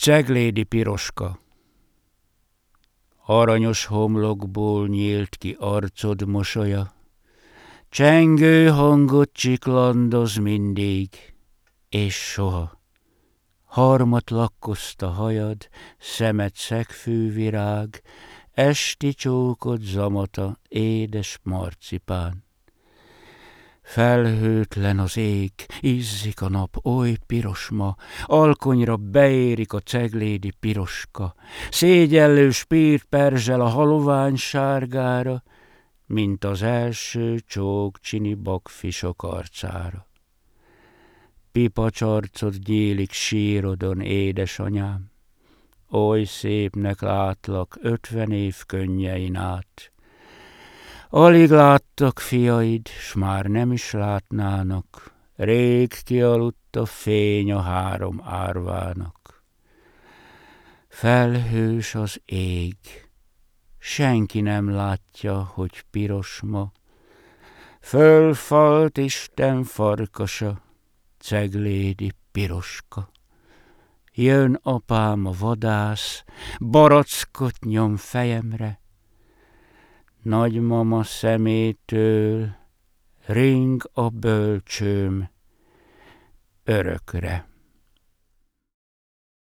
Ceglédi Piroska. Aranyos homlokból nyílt ki arcod mosolya, csengő hangot csiklandoz mindig, és soha. Harmat lakkozta hajad, szemed szegfűvirág, esti csókod zamata, édes marcipán. Felhőtlen az ég, izzik a nap, oly piros ma, alkonyra beérik a ceglédi piroska, szégyellő spírt perzsel a halovány sárgára, mint az első csókcsini bakfisok arcára. Pipacsarcod nyílik sírodon, édesanyám, oly szépnek látlak 50 év könnyein át. Alig láttak fiaid, s már nem is látnának, rég kialudt a fény a 3 árvának. Felhős az ég, senki nem látja, hogy piros ma, fölfalt Isten farkasa, Ceglédi Piroska. Jön apám a vadász, barackot nyom fejemre, nagymama szemétől ring a bölcsőm örökre.